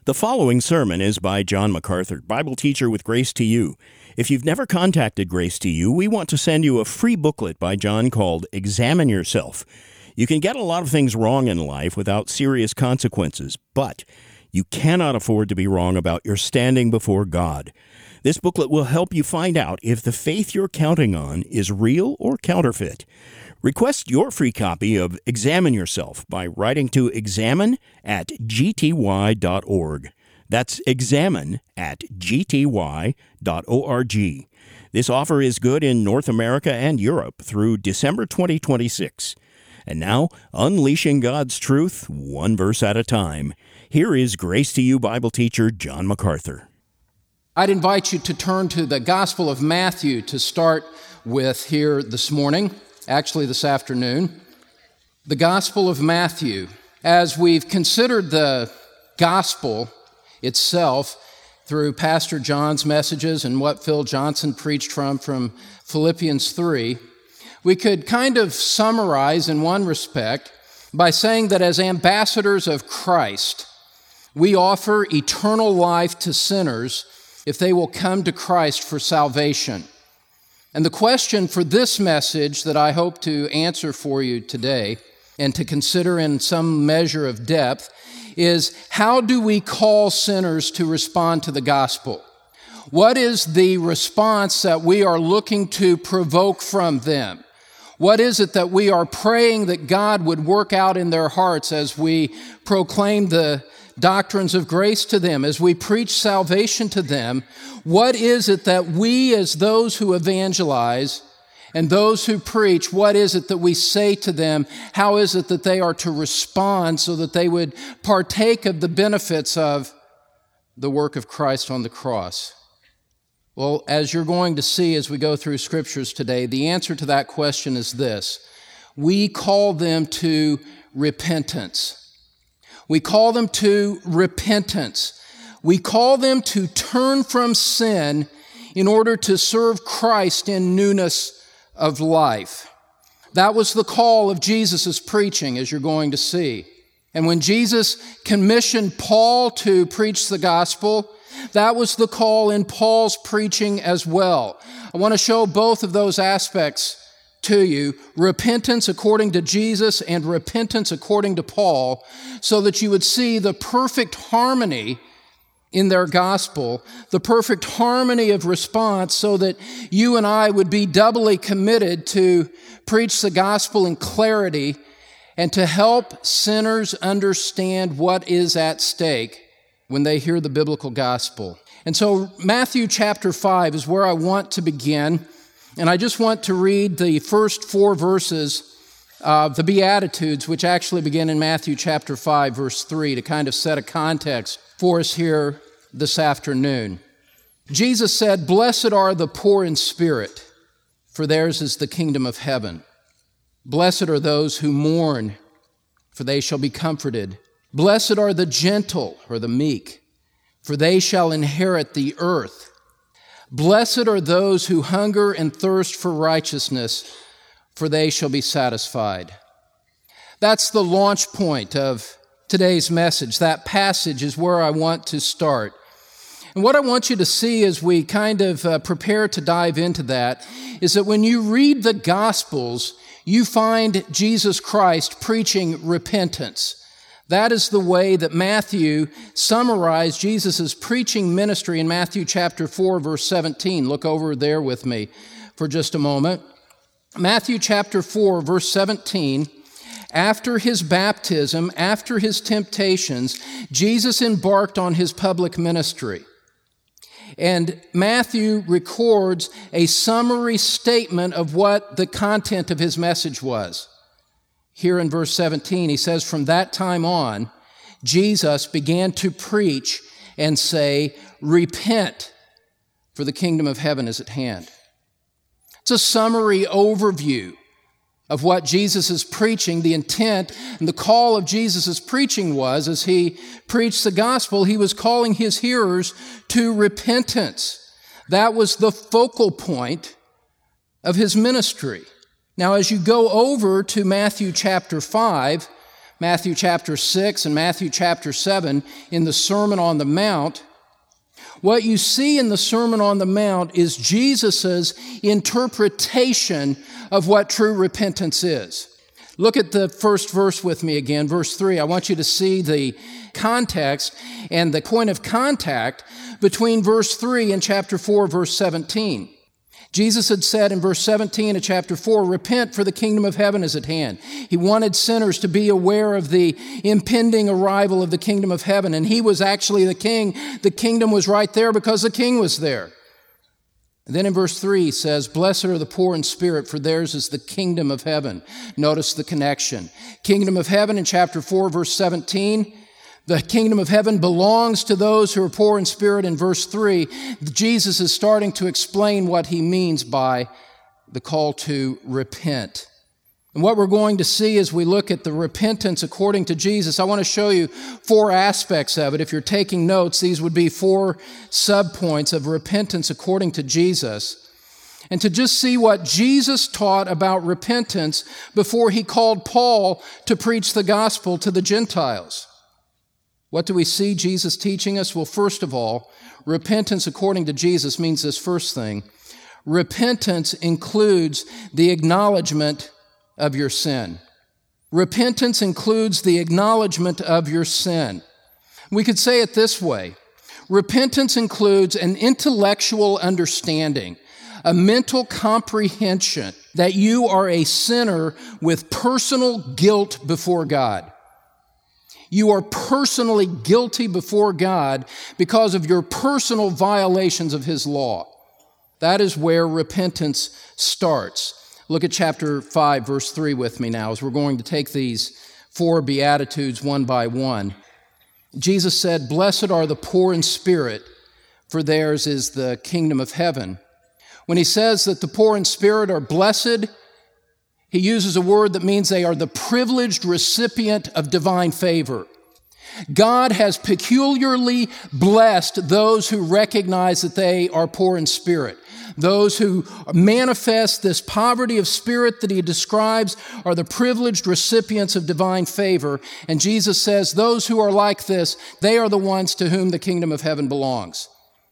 The following sermon is by John MacArthur, Bible teacher with Grace to You. If you've never contacted Grace to You, we want to send you a free booklet by John called Examine Yourself. You can get a lot of things wrong in life without serious consequences, but you cannot afford to be wrong about your standing before God. This booklet will help you find out if the faith you're counting on is real or counterfeit. Request your free copy of Examine Yourself by writing to examine@gty.org. That's examine@gty.org. This offer is good in North America and Europe through December 2026. And now, unleashing God's truth, one verse at a time. Here is Grace to You Bible teacher John MacArthur. I'd invite you to turn to the Gospel of Matthew to start with here this morning. Actually, this afternoon, the Gospel of Matthew. As we've considered the Gospel itself through Pastor John's messages and what Phil Johnson preached from Philippians 3, we could kind of summarize in one respect by saying that as ambassadors of Christ, we offer eternal life to sinners if they will come to Christ for salvation. And the question for this message that I hope to answer for you today and to consider in some measure of depth is, how do we call sinners to respond to the gospel? What is the response that we are looking to provoke from them? What is it that we are praying that God would work out in their hearts as we proclaim the doctrines of grace to them, as we preach salvation to them? What is it that we, as those who evangelize and those who preach, what is it that we say to them? How is it that they are to respond so that they would partake of the benefits of the work of Christ on the cross? Well, as you're going to see as we go through scriptures today, the answer to that question is this: we call them to repentance. We call them to repentance. We call them to turn from sin in order to serve Christ in newness of life. That was the call of Jesus' preaching, as you're going to see. And when Jesus commissioned Paul to preach the gospel, that was the call in Paul's preaching as well. I want to show both of those aspects to you, repentance according to Jesus and repentance according to Paul, so that you would see the perfect harmony in their gospel, the perfect harmony of response, so that you and I would be doubly committed to preach the gospel in clarity and to help sinners understand what is at stake when they hear the biblical gospel. And so Matthew chapter 5 is where I want to begin. And I just want to read the first 4 verses of the Beatitudes, which actually begin in Matthew chapter 5, verse 3, to kind of set a context for us here this afternoon. Jesus said, "Blessed are the poor in spirit, for theirs is the kingdom of heaven. Blessed are those who mourn, for they shall be comforted. Blessed are the gentle," or the meek, "for they shall inherit the earth. Blessed are those who hunger and thirst for righteousness, for they shall be satisfied." That's the launch point of today's message. That passage is where I want to start. And what I want you to see as we kind of prepare to dive into that is that when you read the Gospels, you find Jesus Christ preaching repentance. That is the way that Matthew summarized Jesus' preaching ministry in Matthew chapter 4, verse 17. Look over there with me for just a moment. Matthew chapter 4, verse 17, after his baptism, after his temptations, Jesus embarked on his public ministry. And Matthew records a summary statement of what the content of his message was. Here in verse 17, he says, "From that time on, Jesus began to preach and say, 'Repent, for the kingdom of heaven is at hand.'" It's a summary overview of what Jesus is preaching. The intent and the call of Jesus' preaching was, as he preached the gospel, he was calling his hearers to repentance. That was the focal point of his ministry. Now, as you go over to Matthew chapter 5, Matthew chapter 6 and Matthew chapter 7 in the Sermon on the Mount, what you see in the Sermon on the Mount is Jesus' interpretation of what true repentance is. Look at the first verse with me again, verse 3. I want you to see the context and the point of contact between verse 3 and chapter 4, verse 17. Jesus had said in verse 17 of chapter 4, "Repent, for the kingdom of heaven is at hand." He wanted sinners to be aware of the impending arrival of the kingdom of heaven, and he was actually the king. The kingdom was right there because the king was there. And then in verse 3 he says, "Blessed are the poor in spirit, for theirs is the kingdom of heaven." Notice the connection. Kingdom of heaven in chapter 4, verse 17. The kingdom of heaven belongs to those who are poor in spirit. In verse 3, Jesus is starting to explain what he means by the call to repent. And what we're going to see as we look at the repentance according to Jesus, I want to show you 4 aspects of it. If you're taking notes, these would be 4 subpoints of repentance according to Jesus. And to just see what Jesus taught about repentance before he called Paul to preach the gospel to the Gentiles. What do we see Jesus teaching us? Well, first of all, repentance according to Jesus means this first thing. Repentance includes the acknowledgement of your sin. Repentance includes the acknowledgement of your sin. We could say it this way. Repentance includes an intellectual understanding, a mental comprehension that you are a sinner with personal guilt before God. You are personally guilty before God because of your personal violations of His law. That is where repentance starts. Look at chapter 5, verse 3 with me now, as we're going to take these 4 Beatitudes one by one. Jesus said, "Blessed are the poor in spirit, for theirs is the kingdom of heaven." When he says that the poor in spirit are blessed, he uses a word that means they are the privileged recipient of divine favor. God has peculiarly blessed those who recognize that they are poor in spirit. Those who manifest this poverty of spirit that he describes are the privileged recipients of divine favor. And Jesus says those who are like this, they are the ones to whom the kingdom of heaven belongs.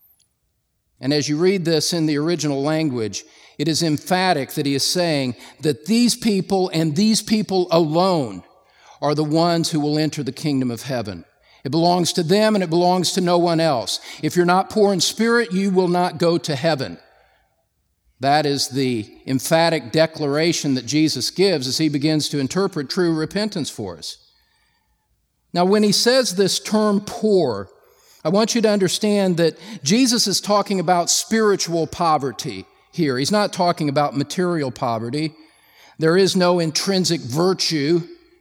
And as you read this in the original language, it is emphatic that he is saying that these people and these people alone are the ones who will enter the kingdom of heaven. It belongs to them and it belongs to no one else. If you're not poor in spirit, you will not go to heaven. That is the emphatic declaration that Jesus gives as he begins to interpret true repentance for us. Now, when he says this term poor, I want you to understand that Jesus is talking about spiritual poverty here. He's not talking about material poverty. There is no intrinsic virtue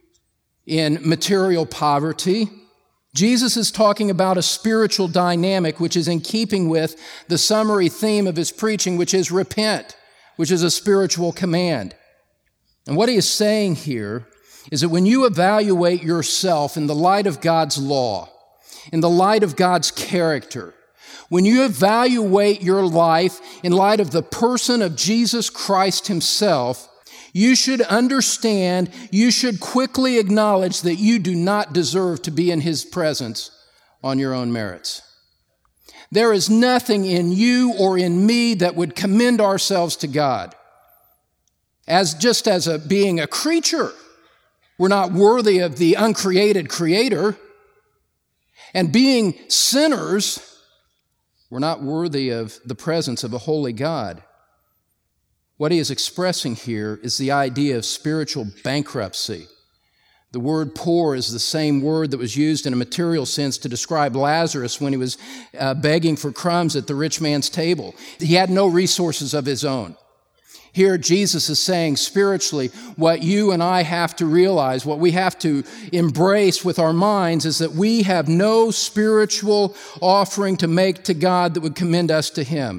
in material poverty. Jesus is talking about a spiritual dynamic which is in keeping with the summary theme of his preaching, which is repent, which is a spiritual command. And what he is saying here is that when you evaluate yourself in the light of God's law, in the light of God's character, when you evaluate your life in light of the person of Jesus Christ himself, you should understand, you should quickly acknowledge that you do not deserve to be in his presence on your own merits. There is nothing in you or in me that would commend ourselves to God. As being a creature, we're not worthy of the uncreated Creator. And being sinners, we're not worthy of the presence of a holy God. What he is expressing here is the idea of spiritual bankruptcy. The word poor is the same word that was used in a material sense to describe Lazarus when he was begging for crumbs at the rich man's table. He had no resources of his own. Here, Jesus is saying spiritually, what you and I have to realize, what we have to embrace with our minds is that we have no spiritual offering to make to God that would commend us to him.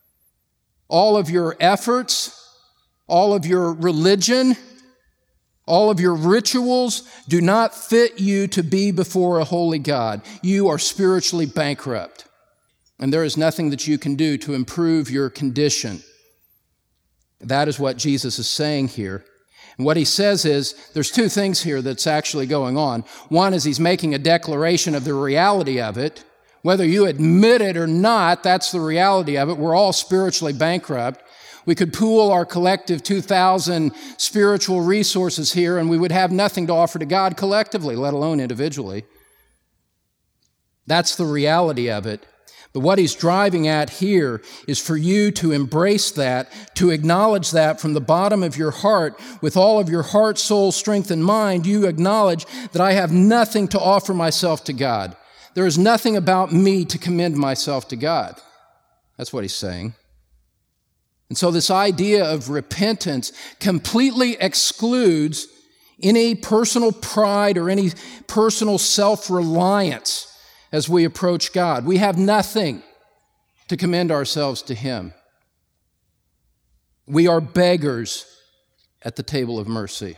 All of your efforts, all of your religion, all of your rituals do not fit you to be before a holy God. You are spiritually bankrupt, and there is nothing that you can do to improve your condition. That is what Jesus is saying here. And what he says is, there's two things here that's actually going on. One is he's making a declaration of the reality of it. Whether you admit it or not, that's the reality of it. We're all spiritually bankrupt. We could pool our collective 2,000 spiritual resources here, and we would have nothing to offer to God collectively, let alone individually. That's the reality of it. But what he's driving at here is for you to embrace that, to acknowledge that from the bottom of your heart, with all of your heart, soul, strength, and mind, you acknowledge that I have nothing to offer myself to God. There is nothing about me to commend myself to God. That's what he's saying. And so this idea of repentance completely excludes any personal pride or any personal self-reliance as we approach God. We have nothing to commend ourselves to Him. We are beggars at the table of mercy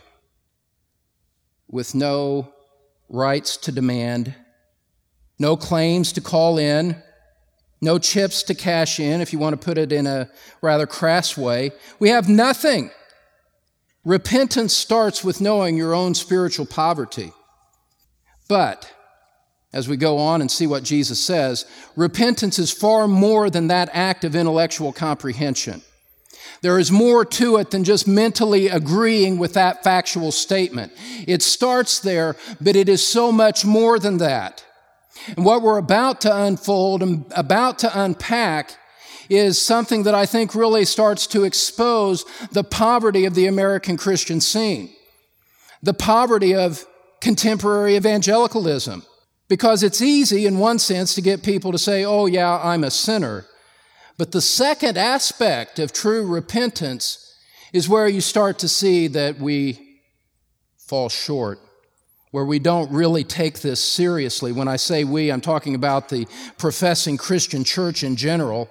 with no rights to demand, no claims to call in, no chips to cash in, if you want to put it in a rather crass way. We have nothing. Repentance starts with knowing your own spiritual poverty. But as we go on and see what Jesus says, repentance is far more than that act of intellectual comprehension. There is more to it than just mentally agreeing with that factual statement. It starts there, but it is so much more than that. And what we're about to unfold and about to unpack is something that I think really starts to expose the poverty of the American Christian scene, the poverty of contemporary evangelicalism. Because it's easy, in one sense, to get people to say, oh yeah, I'm a sinner. But the second aspect of true repentance is where you start to see that we fall short, where we don't really take this seriously. When I say we, I'm talking about the professing Christian church in general,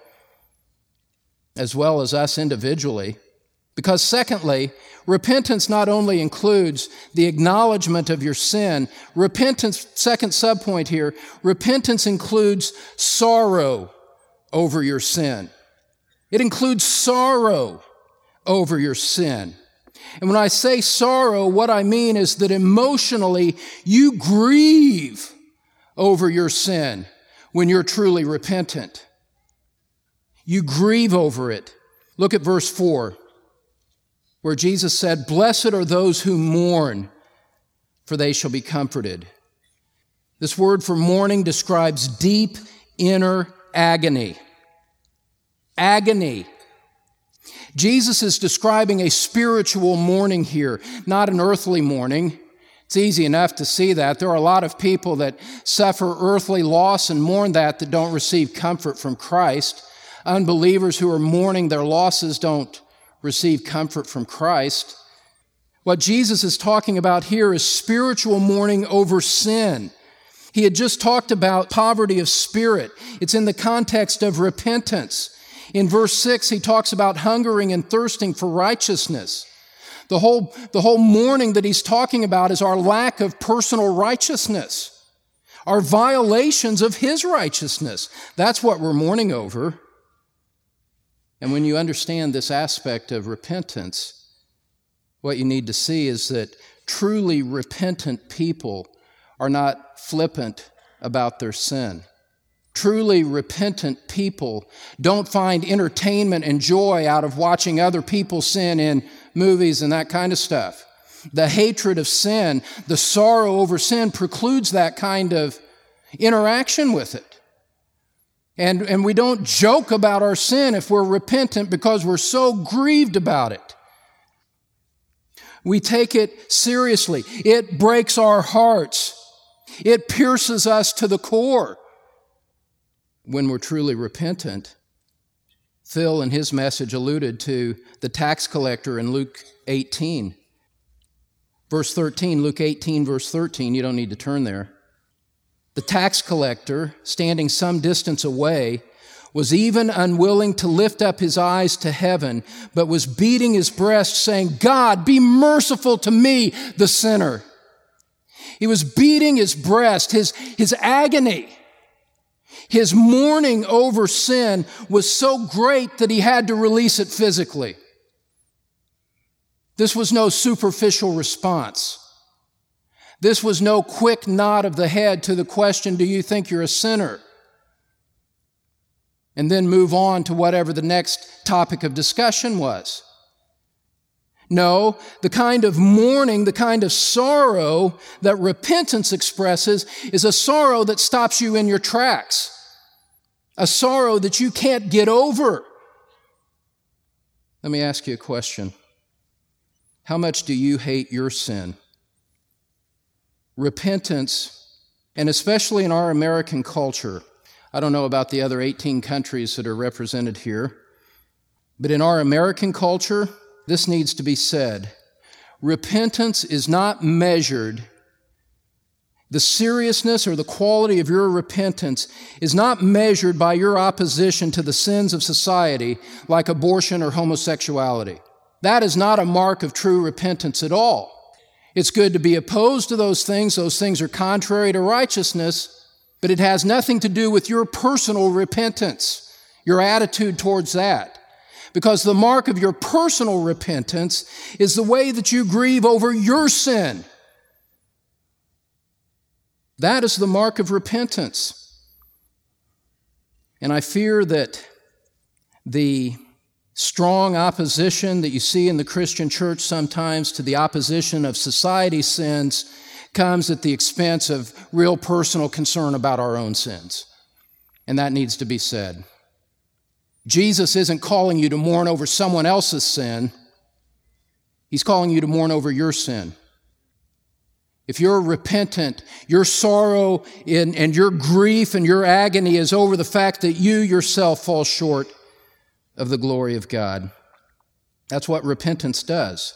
as well as us individually. Because secondly, repentance not only includes the acknowledgement of your sin, repentance, second subpoint here, repentance includes sorrow over your sin. It includes sorrow over your sin. And when I say sorrow, what I mean is that emotionally you grieve over your sin when you're truly repentant. You grieve over it. Look at verse 4. Where Jesus said, "Blessed are those who mourn, for they shall be comforted." This word for mourning describes deep inner agony. Agony. Jesus is describing a spiritual mourning here, not an earthly mourning. It's easy enough to see that. There are a lot of people that suffer earthly loss and mourn that don't receive comfort from Christ. Unbelievers who are mourning their losses don't receive comfort from Christ. What Jesus is talking about here is spiritual mourning over sin. He had just talked about poverty of spirit. It's in the context of repentance. In verse 6, he talks about hungering and thirsting for righteousness. The whole mourning that he's talking about is our lack of personal righteousness, our violations of his righteousness. That's what we're mourning over. And when you understand this aspect of repentance, what you need to see is that truly repentant people are not flippant about their sin. Truly repentant people don't find entertainment and joy out of watching other people sin in movies and that kind of stuff. The hatred of sin, the sorrow over sin precludes that kind of interaction with it. And we don't joke about our sin if we're repentant because we're so grieved about it. We take it seriously. It breaks our hearts. It pierces us to the core when we're truly repentant. Phil, in his message, alluded to the tax collector in Luke 18. Verse 13, Luke 18, verse 13, you don't need to turn there. The tax collector, standing some distance away, was even unwilling to lift up his eyes to heaven, but was beating his breast, saying, "God, be merciful to me, the sinner." He was beating his breast. His agony, his mourning over sin was so great that he had to release it physically. This was no superficial response. This was no quick nod of the head to the question, do you think you're a sinner? And then move on to whatever the next topic of discussion was. No, the kind of mourning, the kind of sorrow that repentance expresses is a sorrow that stops you in your tracks. A sorrow that you can't get over. Let me ask you a question. How much do you hate your sin? Repentance, and especially in our American culture, I don't know about the other 18 countries that are represented here, but in our American culture, this needs to be said. Repentance is not measured. The seriousness or the quality of your repentance is not measured by your opposition to the sins of society like abortion or homosexuality. That is not a mark of true repentance at all. It's good to be opposed to those things. Those things are contrary to righteousness, but it has nothing to do with your personal repentance, your attitude towards that. Because the mark of your personal repentance is the way that you grieve over your sin. That is the mark of repentance. And I fear that the strong opposition that you see in the Christian church sometimes to the opposition of society's sins comes at the expense of real personal concern about our own sins. And that needs to be said. Jesus isn't calling you to mourn over someone else's sin. He's calling you to mourn over your sin. If you're repentant, your sorrow and your grief and your agony is over the fact that you yourself fall short of the glory of God. That's what repentance does.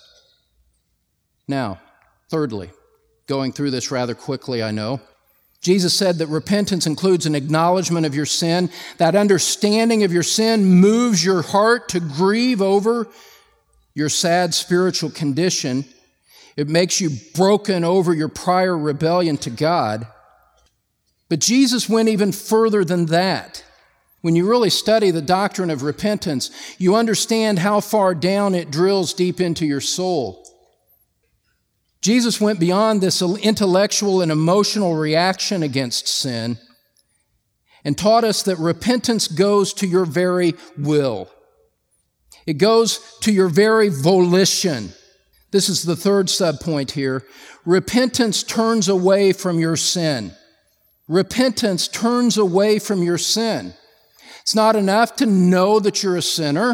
Now, thirdly, going through this rather quickly, I know, Jesus said that repentance includes an acknowledgement of your sin. That understanding of your sin moves your heart to grieve over your sad spiritual condition. It makes you broken over your prior rebellion to God. But Jesus went even further than that. When you really study the doctrine of repentance, you understand how far down it drills deep into your soul. Jesus went beyond this intellectual and emotional reaction against sin and taught us that repentance goes to your very will. It goes to your very volition. This is the third subpoint here. Repentance turns away from your sin. Repentance turns away from your sin. It's not enough to know that you're a sinner.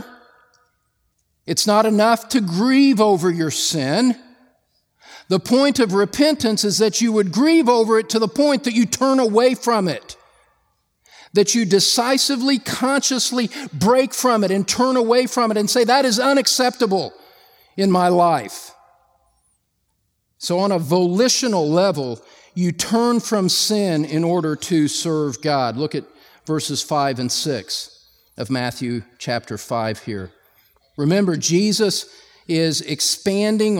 It's not enough to grieve over your sin. The point of repentance is that you would grieve over it to the point that you turn away from it, that you decisively, consciously break from it and turn away from it and say, that is unacceptable in my life. So on a volitional level, you turn from sin in order to serve God. Look at verses 5 and 6 of Matthew chapter 5 here. Remember, Jesus is expounding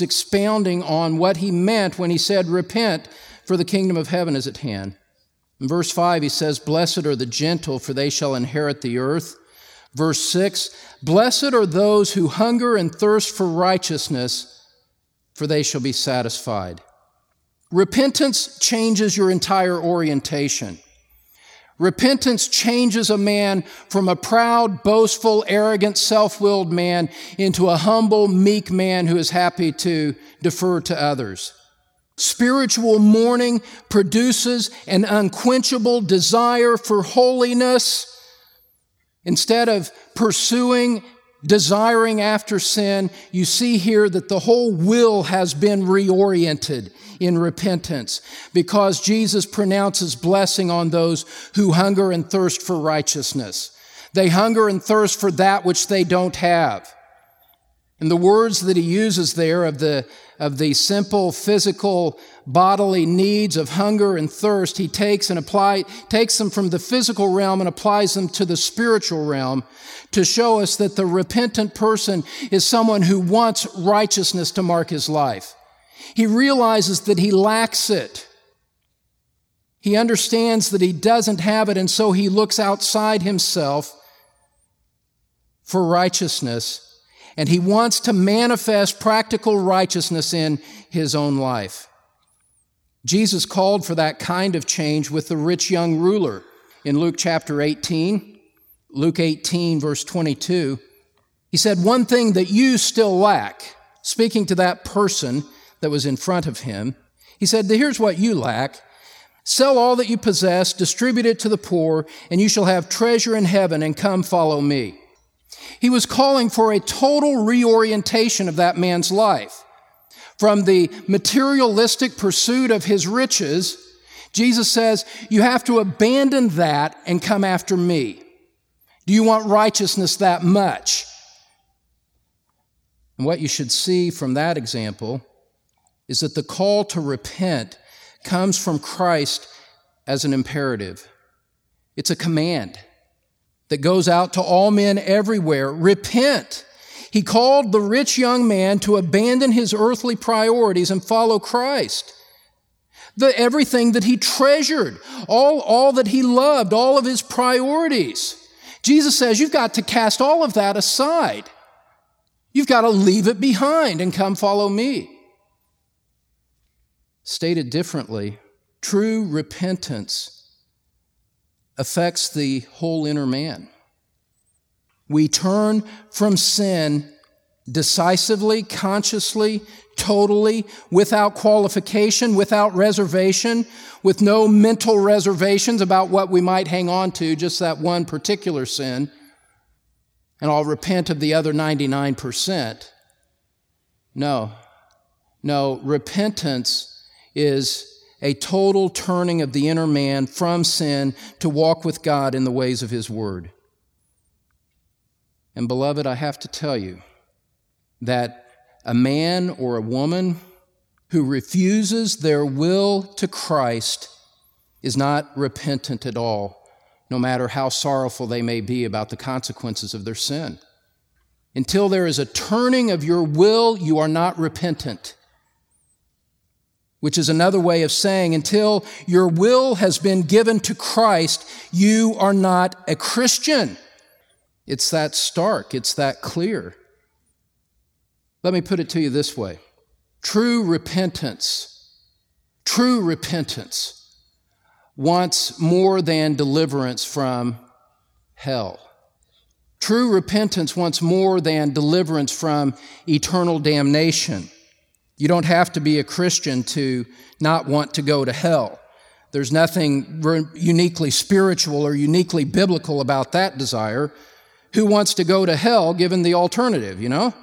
on what he meant when he said, repent, for the kingdom of heaven is at hand. In verse 5, he says, blessed are the gentle, for they shall inherit the earth. Verse 6, blessed are those who hunger and thirst for righteousness, for they shall be satisfied. Repentance changes your entire orientation. Repentance changes a man from a proud, boastful, arrogant, self-willed man into a humble, meek man who is happy to defer to others. Spiritual mourning produces an unquenchable desire for holiness. Instead of desiring after sin, you see here that the whole will has been reoriented in repentance because Jesus pronounces blessing on those who hunger and thirst for righteousness. They hunger and thirst for that which they don't have. And the words that he uses there of the simple physical bodily needs of hunger and thirst, he takes them from the physical realm and applies them to the spiritual realm to show us that the repentant person is someone who wants righteousness to mark his life. He realizes that he lacks it. He understands that he doesn't have it, and so he looks outside himself for righteousness. And he wants to manifest practical righteousness in his own life. Jesus called for that kind of change with the rich young ruler in Luke chapter 18. Luke 18, verse 22. He said, "One thing that you still lack," speaking to that person that was in front of him. He said, "Here's what you lack. Sell all that you possess, distribute it to the poor, and you shall have treasure in heaven, and come follow me." He was calling for a total reorientation of that man's life. From the materialistic pursuit of his riches, Jesus says, you have to abandon that and come after me. Do you want righteousness that much? And what you should see from that example is that the call to repent comes from Christ as an imperative. It's a command that goes out to all men everywhere. Repent. He called the rich young man to abandon his earthly priorities and follow Christ. Everything that he treasured, all that he loved, all of his priorities. Jesus says you've got to cast all of that aside. You've got to leave it behind and come follow me. Stated differently, true repentance affects the whole inner man. We turn from sin decisively, consciously, totally, without qualification, without reservation, with no mental reservations about what we might hang on to, just that one particular sin, and I'll repent of the other 99%. No, repentance is a total turning of the inner man from sin to walk with God in the ways of His Word. And beloved, I have to tell you that a man or a woman who refuses their will to Christ is not repentant at all, no matter how sorrowful they may be about the consequences of their sin. Until there is a turning of your will, you are not repentant. Which is another way of saying, until your will has been given to Christ, you are not a Christian. It's that stark, it's that clear. Let me put it to you this way. True repentance wants more than deliverance from hell. True repentance wants more than deliverance from eternal damnation. You don't have to be a Christian to not want to go to hell. There's nothing uniquely spiritual or uniquely biblical about that desire. Who wants to go to hell given the alternative, you know?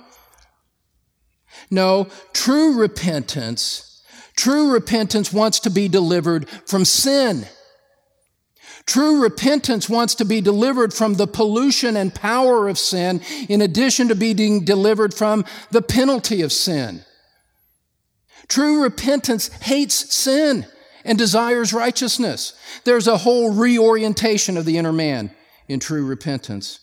No, true repentance wants to be delivered from sin. True repentance wants to be delivered from the pollution and power of sin, in addition to being delivered from the penalty of sin. True repentance hates sin and desires righteousness. There's a whole reorientation of the inner man in true repentance.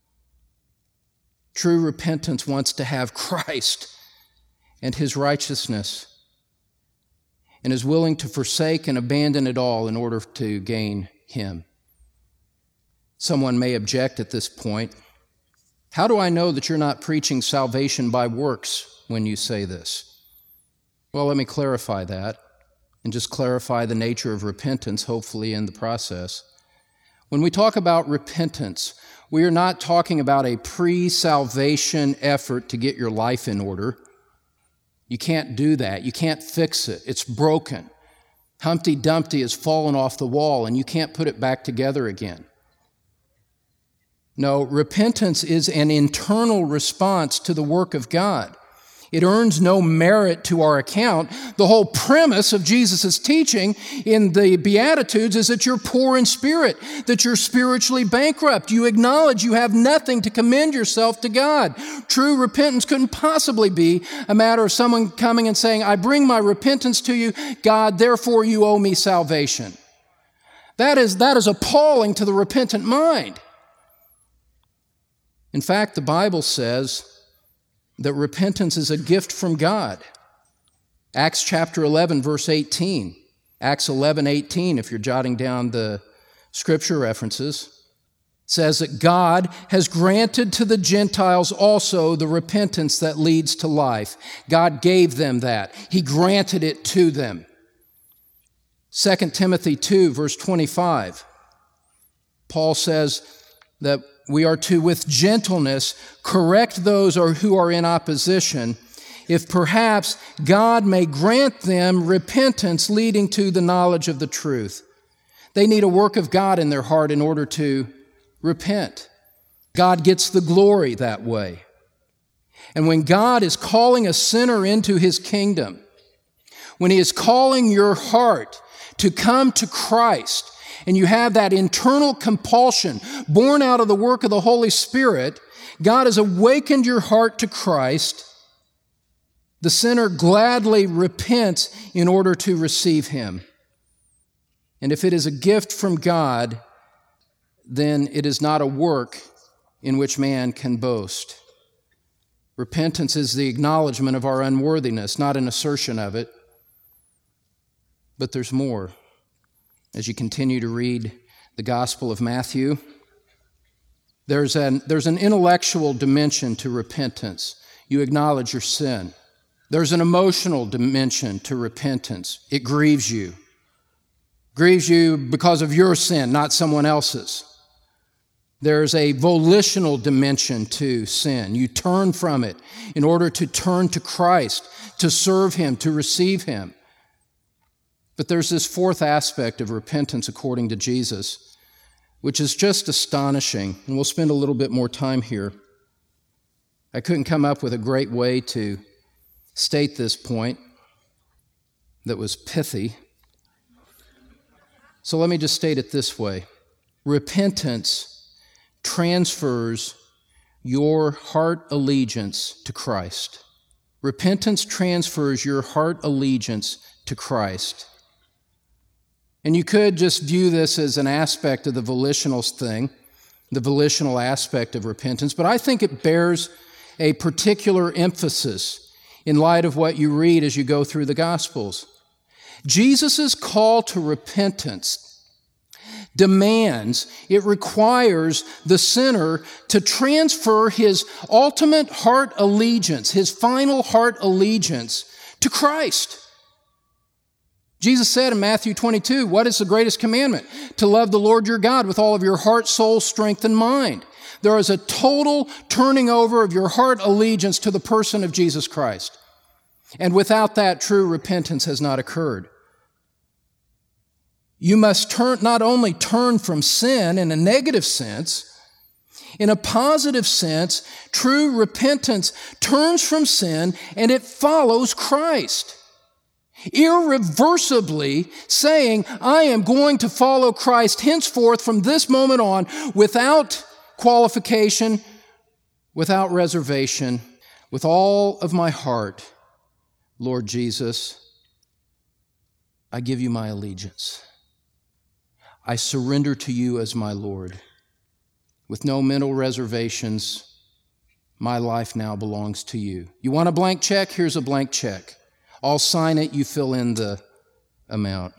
True repentance wants to have Christ and His righteousness, and is willing to forsake and abandon it all in order to gain Him. Someone may object at this point. How do I know that you're not preaching salvation by works when you say this? Well, let me clarify that and just clarify the nature of repentance, hopefully in the process. When we talk about repentance, we are not talking about a pre-salvation effort to get your life in order. You can't do that. You can't fix it. It's broken. Humpty Dumpty has fallen off the wall and you can't put it back together again. No, repentance is an internal response to the work of God. It earns no merit to our account. The whole premise of Jesus' teaching in the Beatitudes is that you're poor in spirit, that you're spiritually bankrupt. You acknowledge you have nothing to commend yourself to God. True repentance couldn't possibly be a matter of someone coming and saying, I bring my repentance to you, God, therefore you owe me salvation. That is appalling to the repentant mind. In fact, the Bible says that repentance is a gift from God. Acts chapter 11, verse 18. Acts 11:18, if you're jotting down the scripture references. says that God has granted to the Gentiles also the repentance that leads to life. God gave them that. He granted it to them. 2 Timothy 2, verse 25, Paul says that we are to, with gentleness, correct those who are in opposition, if perhaps God may grant them repentance leading to the knowledge of the truth. They need a work of God in their heart in order to repent. God gets the glory that way. And when God is calling a sinner into His kingdom, when He is calling your heart to come to Christ, and you have that internal compulsion born out of the work of the Holy Spirit, God has awakened your heart to Christ. The sinner gladly repents in order to receive Him. And if it is a gift from God, then it is not a work in which man can boast. Repentance is the acknowledgement of our unworthiness, not an assertion of it. But there's more. As you continue to read the Gospel of Matthew, there's an intellectual dimension to repentance. You acknowledge your sin. There's an emotional dimension to repentance. It grieves you. Grieves you because of your sin, not someone else's. There's a volitional dimension to sin. You turn from it in order to turn to Christ, to serve Him, to receive Him. But there's this fourth aspect of repentance according to Jesus, which is just astonishing, and we'll spend a little bit more time here. I couldn't come up with a great way to state this point that was pithy. So let me just state it this way. Repentance transfers your heart allegiance to Christ. Repentance transfers your heart allegiance to Christ. And you could just view this as an aspect of the volitional thing, the volitional aspect of repentance, but I think it bears a particular emphasis in light of what you read as you go through the Gospels. Jesus' call to repentance demands, it requires the sinner to transfer his ultimate heart allegiance, his final heart allegiance to Christ. Jesus said in Matthew 22, what is the greatest commandment? To love the Lord your God with all of your heart, soul, strength, and mind. There is a total turning over of your heart allegiance to the person of Jesus Christ. And without that, true repentance has not occurred. You must not only turn from sin in a negative sense, in a positive sense, true repentance turns from sin and it follows Christ. Irreversibly saying, I am going to follow Christ henceforth from this moment on without qualification, without reservation, with all of my heart. Lord Jesus, I give you my allegiance. I surrender to you as my Lord. With no mental reservations, my life now belongs to you. You want a blank check? Here's a blank check. I'll sign it, you fill in the amount.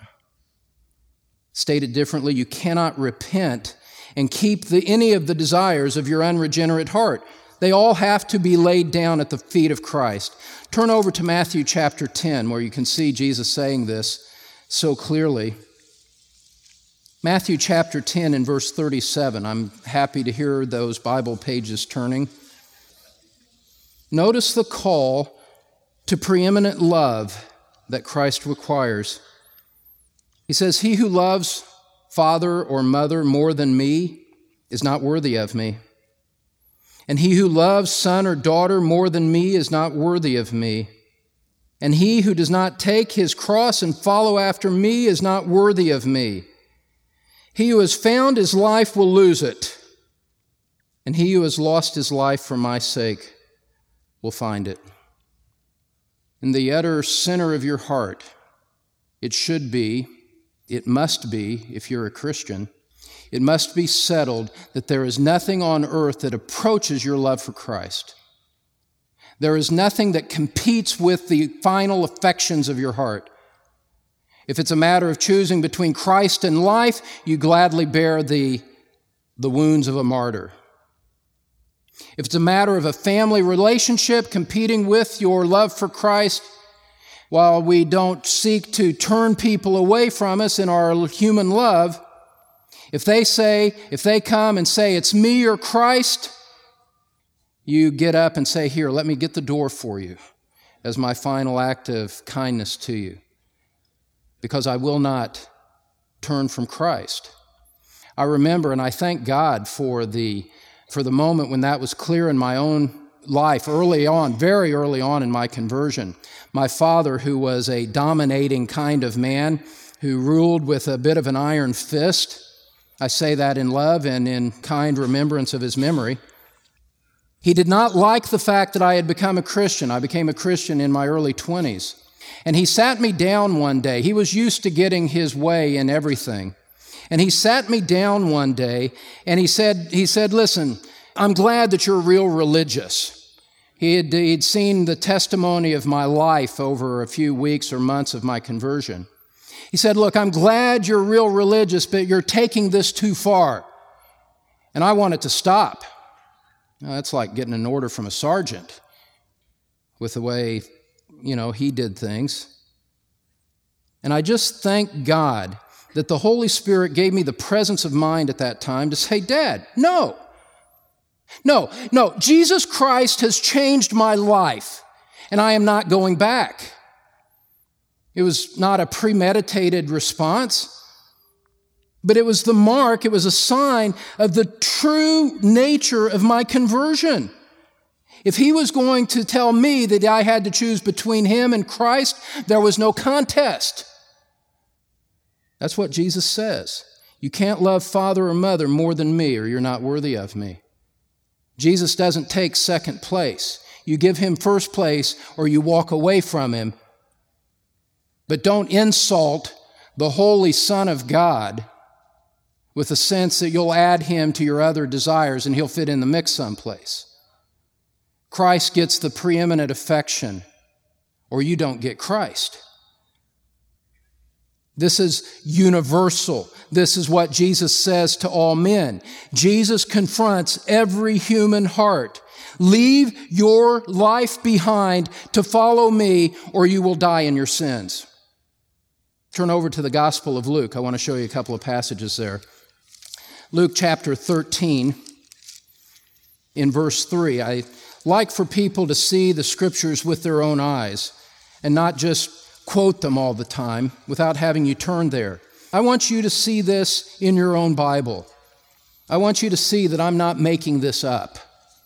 Stated differently, you cannot repent and keep any of the desires of your unregenerate heart. They all have to be laid down at the feet of Christ. Turn over to Matthew chapter 10, where you can see Jesus saying this so clearly. Matthew chapter 10 and verse 37. I'm happy to hear those Bible pages turning. Notice the call to preeminent love that Christ requires. He says, he who loves father or mother more than me is not worthy of me. And he who loves son or daughter more than me is not worthy of me. And he who does not take his cross and follow after me is not worthy of me. He who has found his life will lose it, and he who has lost his life for my sake will find it. In the utter center of your heart, it should be, it must be, if you're a Christian, it must be settled that there is nothing on earth that approaches your love for Christ. There is nothing that competes with the final affections of your heart. If it's a matter of choosing between Christ and life, you gladly bear the the wounds of a martyr. If it's a matter of a family relationship competing with your love for Christ, while we don't seek to turn people away from us in our human love, if they come and say, it's me or Christ, you get up and say, here, let me get the door for you as my final act of kindness to you, because I will not turn from Christ. I remember, and I thank God for the moment when that was clear in my own life, early on, very early on in my conversion. My father, who was a dominating kind of man, who ruled with a bit of an iron fist, I say that in love and in kind remembrance of his memory. He did not like the fact that I had become a Christian. I became a Christian in my early 20s. And he sat me down one day. He was used to getting his way in everything. And he sat me down one day and he said, listen, I'm glad that you're real religious. He'd seen the testimony of my life over a few weeks or months of my conversion. He said, look, I'm glad you're real religious, but you're taking this too far. And I want it to stop. Now, that's like getting an order from a sergeant with the way, he did things. And I just thank God that the Holy Spirit gave me the presence of mind at that time to say, Dad, no, Jesus Christ has changed my life, and I am not going back. It was not a premeditated response, but it was the mark, it was a sign of the true nature of my conversion. If he was going to tell me that I had to choose between him and Christ, there was no contest. That's what Jesus says. You can't love father or mother more than me, or you're not worthy of me. Jesus doesn't take second place. You give him first place, or you walk away from him. But don't insult the Holy Son of God with the sense that you'll add him to your other desires and he'll fit in the mix someplace. Christ gets the preeminent affection, or you don't get Christ. This is universal. This is what Jesus says to all men. Jesus confronts every human heart. Leave your life behind to follow me, or you will die in your sins. Turn over to the Gospel of Luke. I want to show you a couple of passages there. Luke chapter 13, in verse 3. I like for people to see the Scriptures with their own eyes and not just quote them all the time without having you turn there. I want you to see this in your own Bible. I want you to see that I'm not making this up.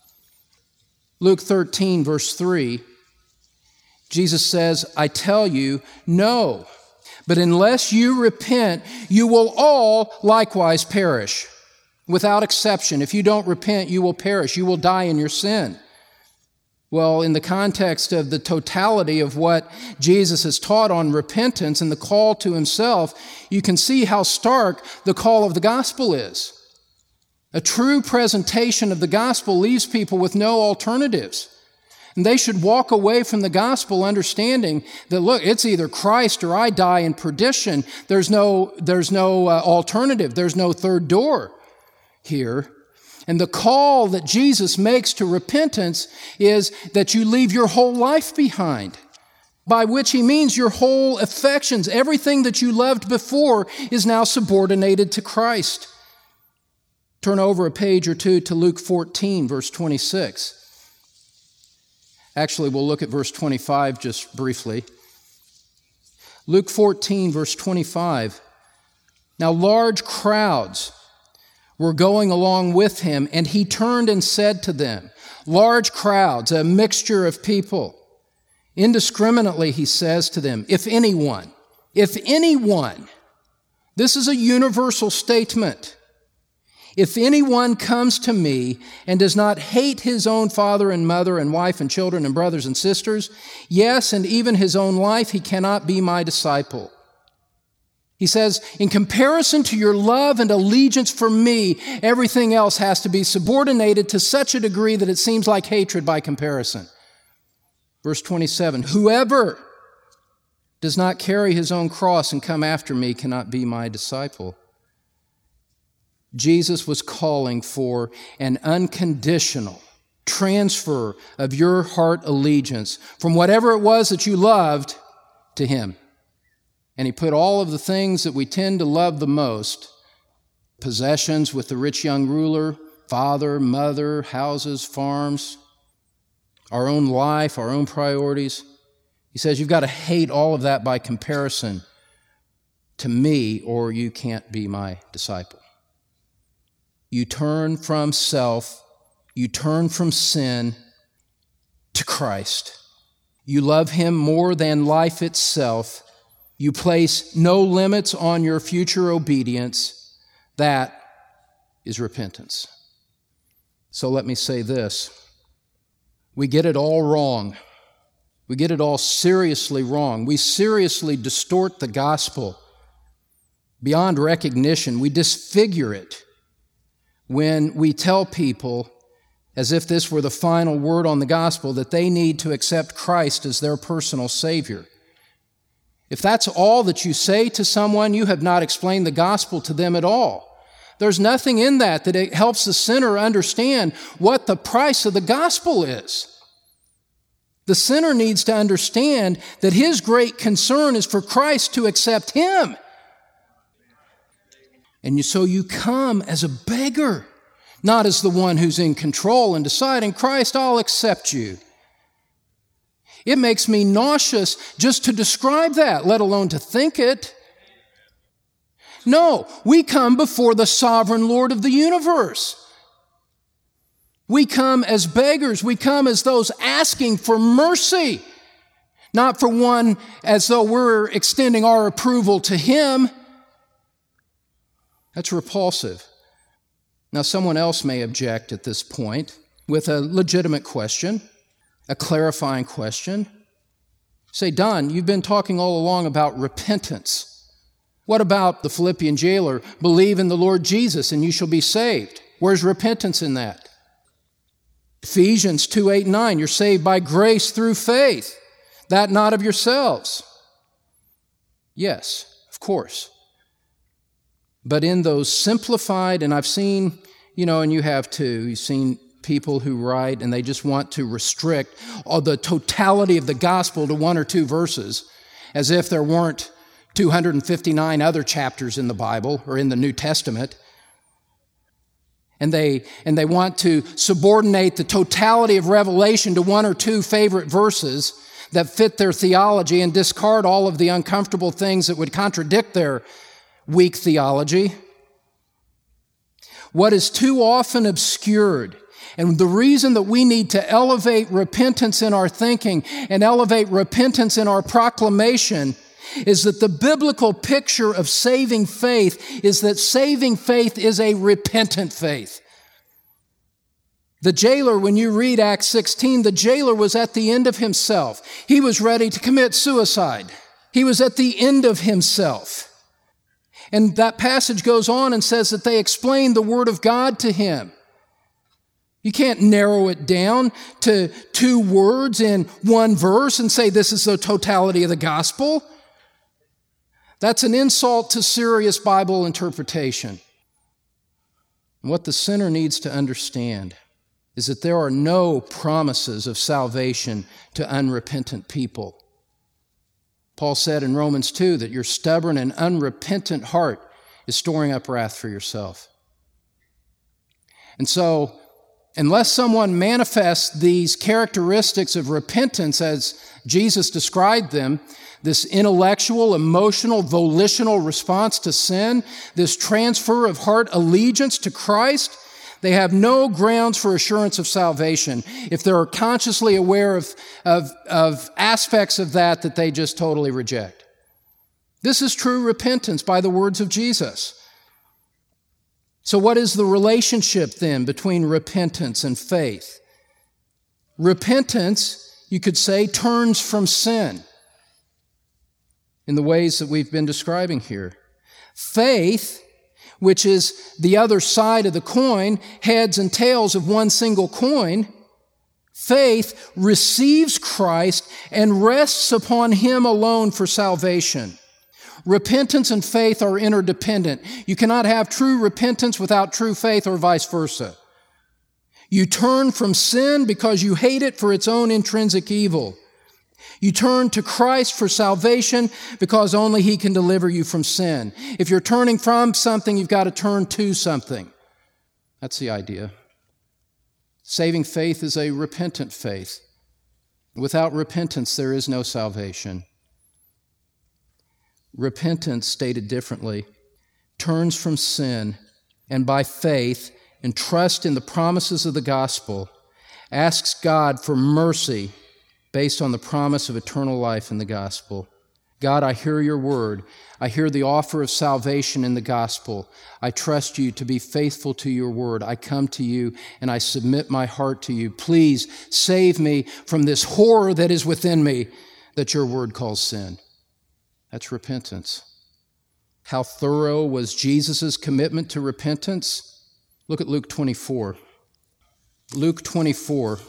Luke 13, verse 3, Jesus says, I tell you, no. But unless you repent, you will all likewise perish. Without exception, if you don't repent, you will perish. You will die in your sin. Well, in the context of the totality of what Jesus has taught on repentance and the call to himself, you can see how stark the call of the gospel is. A true presentation of the gospel leaves people with no alternatives. And they should walk away from the gospel understanding that, look, it's either Christ or I die in perdition. There's no alternative. There's no third door here. And the call that Jesus makes to repentance is that you leave your whole life behind, by which he means your whole affections. Everything that you loved before is now subordinated to Christ. Turn over a page or two to Luke 14, verse 26. Actually, we'll look at verse 25 just briefly. Luke 14, verse 25. Now large crowds were going along with him, and he turned and said to them, large crowds, a mixture of people. Indiscriminately, he says to them, if anyone, this is a universal statement. If anyone comes to me and does not hate his own father and mother and wife and children and brothers and sisters, yes, and even his own life, he cannot be my disciple. He says, in comparison to your love and allegiance for me, everything else has to be subordinated to such a degree that it seems like hatred by comparison. Verse 27, whoever does not carry his own cross and come after me cannot be my disciple. Jesus was calling for an unconditional transfer of your heart allegiance from whatever it was that you loved to Him. And He put all of the things that we tend to love the most, possessions with the rich young ruler, father, mother, houses, farms, our own life, our own priorities. He says you've got to hate all of that by comparison to me, or you can't be my disciple. You turn from self, you turn from sin to Christ. You love Him more than life itself. You place no limits on your future obedience. That is repentance. So let me say this. We get it all wrong. We get it all seriously wrong. We seriously distort the gospel beyond recognition. We disfigure it when we tell people, as if this were the final word on the gospel, that they need to accept Christ as their personal Savior. If that's all that you say to someone, you have not explained the gospel to them at all. There's nothing in that it helps the sinner understand what the price of the gospel is. The sinner needs to understand that his great concern is for Christ to accept him. And so you come as a beggar, not as the one who's in control and deciding, Christ, I'll accept you. It makes me nauseous just to describe that, let alone to think it. No, we come before the sovereign Lord of the universe. We come as beggars. We come as those asking for mercy, not for one as though we're extending our approval to Him. That's repulsive. Now, someone else may object at this point with a legitimate question, a clarifying question. Say, Don, you've been talking all along about repentance. What about the Philippian jailer? Believe in the Lord Jesus and you shall be saved. Where's repentance in that? Ephesians 2:8-9, you're saved by grace through faith, that not of yourselves. Yes, of course. But in those simplified, and I've seen, and you have too, you've seen people who write and they just want to restrict the totality of the gospel to one or two verses, as if there weren't 259 other chapters in the Bible or in the New Testament. And they want to subordinate the totality of Revelation to one or two favorite verses that fit their theology and discard all of the uncomfortable things that would contradict their weak theology. What is too often obscured, and the reason that we need to elevate repentance in our thinking and elevate repentance in our proclamation, is that the biblical picture of saving faith is that saving faith is a repentant faith. The jailer, when you read Acts 16, the jailer was at the end of himself. He was ready to commit suicide. He was at the end of himself. And that passage goes on and says that they explained the Word of God to him. You can't narrow it down to two words in one verse and say this is the totality of the gospel. That's an insult to serious Bible interpretation. And what the sinner needs to understand is that there are no promises of salvation to unrepentant people. Paul said in Romans 2 that your stubborn and unrepentant heart is storing up wrath for yourself. And so, unless someone manifests these characteristics of repentance as Jesus described them, this intellectual, emotional, volitional response to sin, this transfer of heart allegiance to Christ, they have no grounds for assurance of salvation if they're consciously aware of aspects of that they just totally reject. This is true repentance by the words of Jesus. So what is the relationship then between repentance and faith? Repentance, you could say, turns from sin in the ways that we've been describing here. Faith, which is the other side of the coin, heads and tails of one single coin, faith receives Christ and rests upon Him alone for salvation. Repentance and faith are interdependent. You cannot have true repentance without true faith, or vice versa. You turn from sin because you hate it for its own intrinsic evil. You turn to Christ for salvation because only He can deliver you from sin. If you're turning from something, you've got to turn to something. That's the idea. Saving faith is a repentant faith. Without repentance, there is no salvation. Repentance, stated differently, turns from sin and by faith and trust in the promises of the gospel, asks God for mercy based on the promise of eternal life in the gospel. God, I hear your word. I hear the offer of salvation in the gospel. I trust you to be faithful to your word. I come to you and I submit my heart to you. Please save me from this horror that is within me that your word calls sin. That's repentance. How thorough was Jesus' commitment to repentance? Look at Luke 24. Luke 24.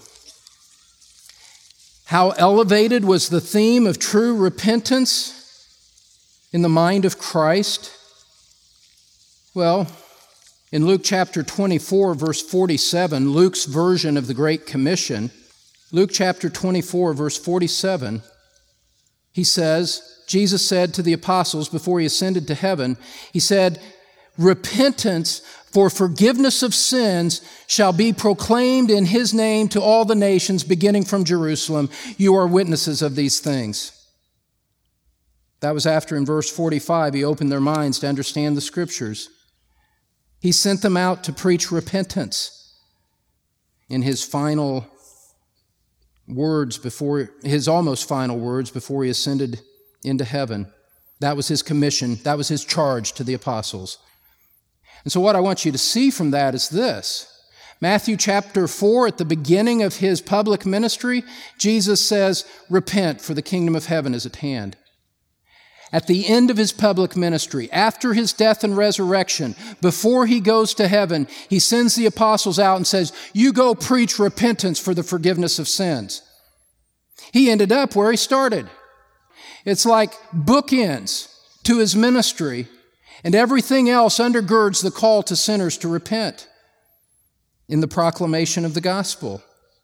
How elevated was the theme of true repentance in the mind of Christ? Well, in Luke chapter 24, verse 47, Luke's version of the Great Commission, Luke chapter 24, verse 47, he says, Jesus said to the apostles before he ascended to heaven, he said, repentance for forgiveness of sins shall be proclaimed in his name to all the nations, beginning from Jerusalem. You are witnesses of these things. That was after, in verse 45, he opened their minds to understand the Scriptures. He sent them out to preach repentance in his final words before, his almost final words before he ascended into heaven. That was his commission. That was his charge to the apostles. And so what I want you to see from that is this. Matthew chapter 4, at the beginning of his public ministry, Jesus says, repent, for the kingdom of heaven is at hand. At the end of his public ministry, after his death and resurrection, before he goes to heaven, he sends the apostles out and says, you go preach repentance for the forgiveness of sins. He ended up where he started. It's like bookends to his ministry, and everything else undergirds the call to sinners to repent in the proclamation of the gospel.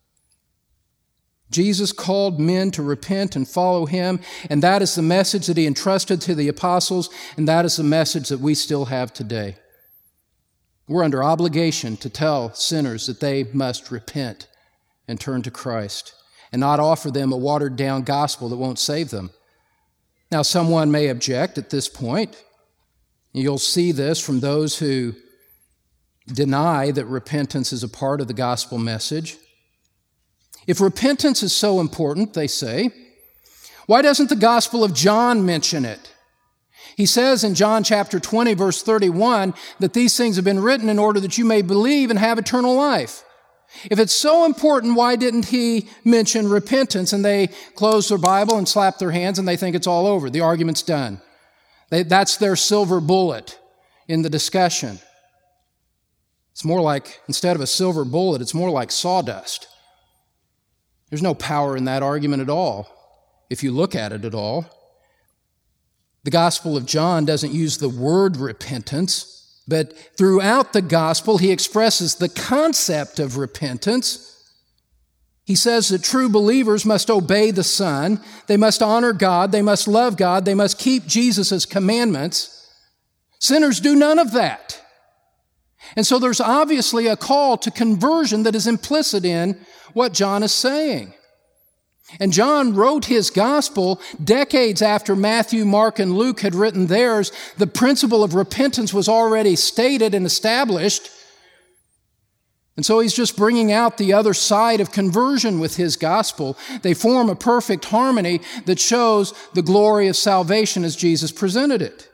Jesus called men to repent and follow him, and that is the message that he entrusted to the apostles, and that is the message that we still have today. We're under obligation to tell sinners that they must repent and turn to Christ, and not offer them a watered-down gospel that won't save them. Now, someone may object at this point. You'll see this from those who deny that repentance is a part of the gospel message. If repentance is so important, they say, why doesn't the Gospel of John mention it? He says in John chapter 20, verse 31, that these things have been written in order that you may believe and have eternal life. If it's so important, why didn't he mention repentance? And they close their Bible and slap their hands and they think it's all over. The argument's done. That's their silver bullet in the discussion. It's more like, instead of a silver bullet, it's more like sawdust. There's no power in that argument at all, if you look at it at all. The Gospel of John doesn't use the word repentance, but throughout the Gospel, he expresses the concept of repentance. He says that true believers must obey the Son, they must honor God, they must love God, they must keep Jesus' commandments. Sinners do none of that. And so there's obviously a call to conversion that is implicit in what John is saying. And John wrote his gospel decades after Matthew, Mark, and Luke had written theirs. The principle of repentance was already stated and established. And so he's just bringing out the other side of conversion with his gospel. They form a perfect harmony that shows the glory of salvation as Jesus presented it.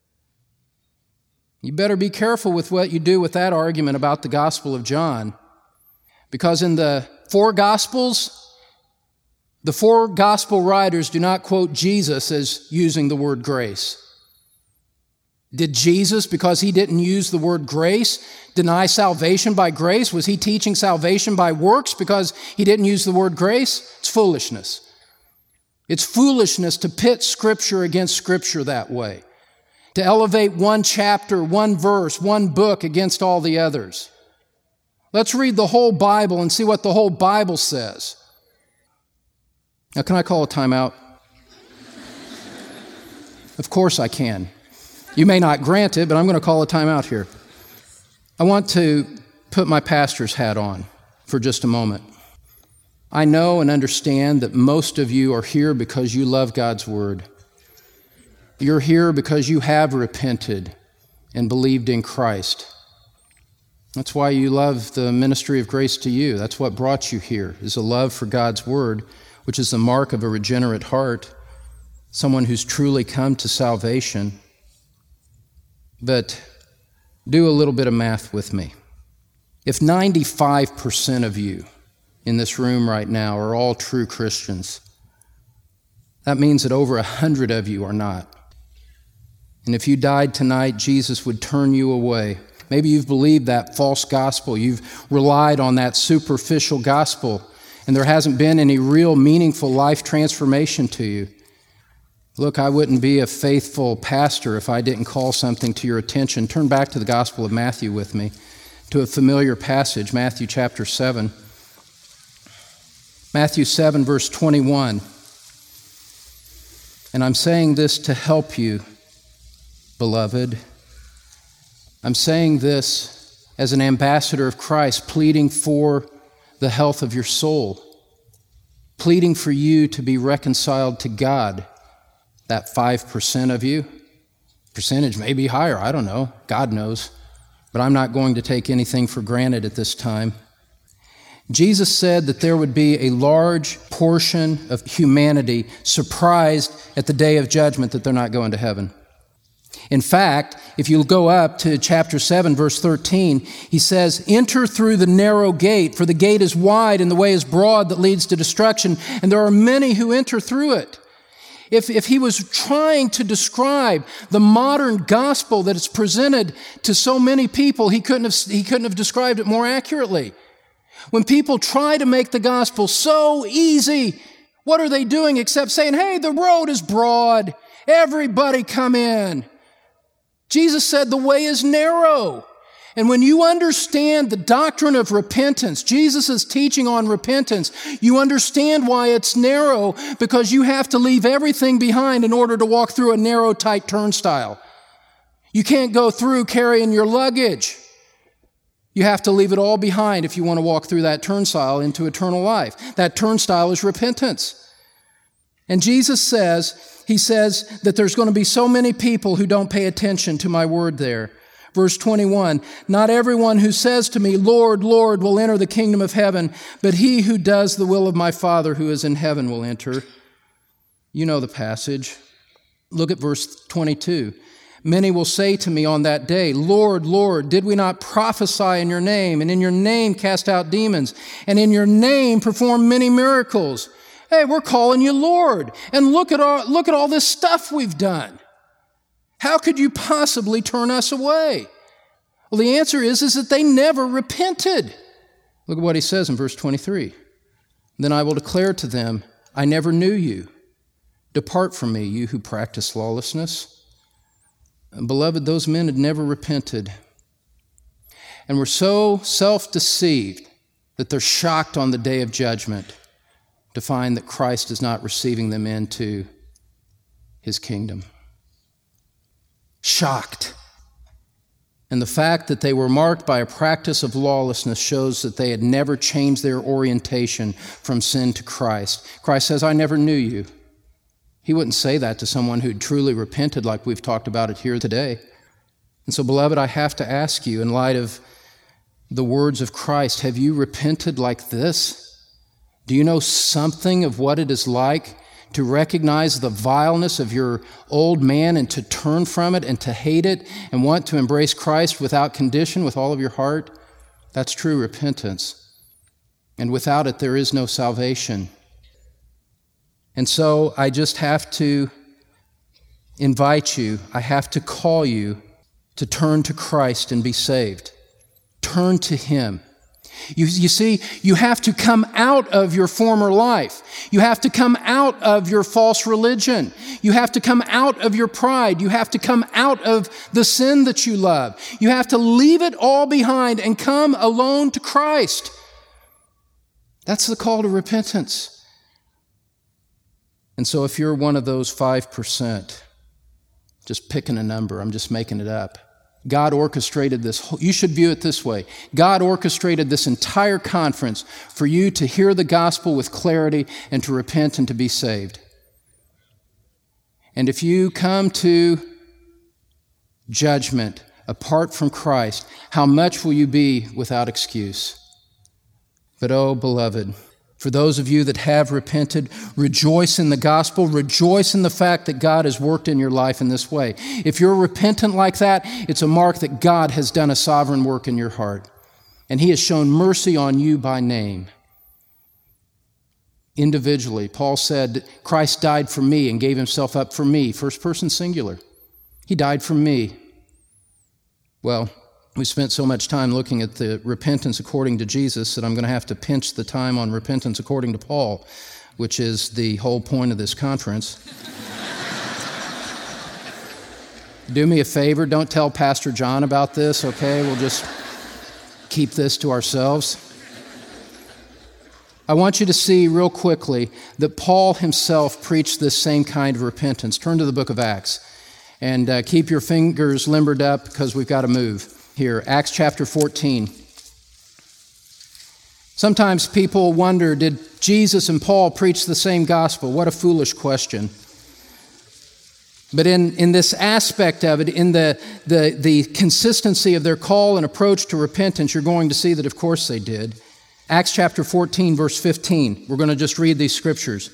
You better be careful with what you do with that argument about the Gospel of John, because in the four Gospels, the four Gospel writers do not quote Jesus as using the word grace. Did Jesus, because he didn't use the word grace, deny salvation by grace? Was he teaching salvation by works because he didn't use the word grace? It's foolishness. It's foolishness to pit Scripture against Scripture that way, to elevate one chapter, one verse, one book against all the others. Let's read the whole Bible and see what the whole Bible says. Now, can I call a timeout? Of course I can. You may not grant it, but I'm going to call a timeout here. I want to put my pastor's hat on for just a moment. I know and understand that most of you are here because you love God's Word. You're here because you have repented and believed in Christ. That's why you love the ministry of Grace to You. That's what brought you here, is a love for God's Word, which is the mark of a regenerate heart, someone who's truly come to salvation. But do a little bit of math with me. If 95% of you in this room right now are all true Christians, that means that over 100 of you are not. And if you died tonight, Jesus would turn you away. Maybe you've believed that false gospel. You've relied on that superficial gospel, and there hasn't been any real meaningful life transformation to you. Look, I wouldn't be a faithful pastor if I didn't call something to your attention. Turn back to the Gospel of Matthew with me, to a familiar passage, Matthew chapter 7. Matthew 7, verse 21. And I'm saying this to help you, beloved. I'm saying this as an ambassador of Christ, pleading for the health of your soul, pleading for you to be reconciled to God. That 5% of you, percentage may be higher, I don't know, God knows, but I'm not going to take anything for granted at this time. Jesus said that there would be a large portion of humanity surprised at the day of judgment that they're not going to heaven. In fact, if you go up to chapter 7, verse 13, he says, "Enter through the narrow gate, for the gate is wide and the way is broad that leads to destruction, and there are many who enter through it." If he was trying to describe the modern gospel that is presented to so many people, he couldn't have described it more accurately. When people try to make the gospel so easy, what are they doing except saying, "Hey, the road is broad. Everybody come in." Jesus said the way is narrow. And when you understand the doctrine of repentance, Jesus' teaching on repentance, you understand why it's narrow, because you have to leave everything behind in order to walk through a narrow, tight turnstile. You can't go through carrying your luggage. You have to leave it all behind if you want to walk through that turnstile into eternal life. That turnstile is repentance. And Jesus says, he says that there's going to be so many people who don't pay attention to my word there. Verse 21, "Not everyone who says to me, 'Lord, Lord,' will enter the kingdom of heaven, but he who does the will of my Father who is in heaven will enter." You know the passage. Look at verse 22. "Many will say to me on that day, 'Lord, Lord, did we not prophesy in your name, and in your name cast out demons, and in your name perform many miracles?' Hey, we're calling you Lord, and look at all this stuff we've done. How could you possibly turn us away?" Well, the answer is that they never repented. Look at what he says in verse 23. "Then I will declare to them, 'I never knew you. Depart from me, you who practice lawlessness.'" And beloved, those men had never repented and were so self-deceived that they're shocked on the day of judgment to find that Christ is not receiving them into his kingdom. Shocked. And the fact that they were marked by a practice of lawlessness shows that they had never changed their orientation from sin to Christ. Christ says, "I never knew you." He wouldn't say that to someone who'd truly repented like we've talked about it here today. And so, beloved, I have to ask you, in light of the words of Christ, have you repented like this? Do you know something of what it is like to recognize the vileness of your old man and to turn from it and to hate it and want to embrace Christ without condition with all of your heart? That's true repentance. And without it, there is no salvation. And so I just have to invite you, I have to call you to turn to Christ and be saved. Turn to Him. You see, you have to come out of your former life. You have to come out of your false religion. You have to come out of your pride. You have to come out of the sin that you love. You have to leave it all behind and come alone to Christ. That's the call to repentance. And so if you're one of those 5%, just picking a number, I'm just making it up, God orchestrated this. You should view it this way. God orchestrated this entire conference for you to hear the gospel with clarity and to repent and to be saved. And if you come to judgment apart from Christ, how much will you be without excuse? But oh, beloved, for those of you that have repented, rejoice in the gospel, rejoice in the fact that God has worked in your life in this way. If you're repentant like that, it's a mark that God has done a sovereign work in your heart, and He has shown mercy on you by name. Individually, Paul said, Christ died for me and gave Himself up for me, first person singular. He died for me. Well, we spent so much time looking at the repentance according to Jesus that I'm going to have to pinch the time on repentance according to Paul, which is the whole point of this conference. Do me a favor, don't tell Pastor John about this, okay? We'll just keep this to ourselves. I want you to see real quickly that Paul himself preached this same kind of repentance. Turn to the book of Acts and keep your fingers limbered up because we've got to move. Here, Acts chapter 14. Sometimes people wonder, did Jesus and Paul preach the same gospel? What a foolish question. But in this aspect of it, in the consistency of their call and approach to repentance, you're going to see that of course they did. Acts chapter 14, verse 15. We're going to just read these scriptures.